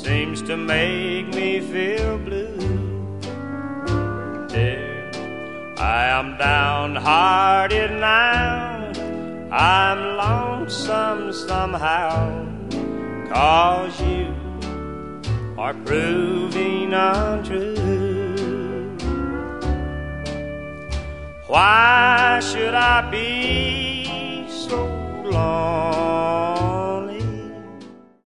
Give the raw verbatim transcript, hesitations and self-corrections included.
seems to make me feel blue. Dear, I am downhearted now, I'm lonesome somehow, 'cause you are proving untrue. Why should I be so long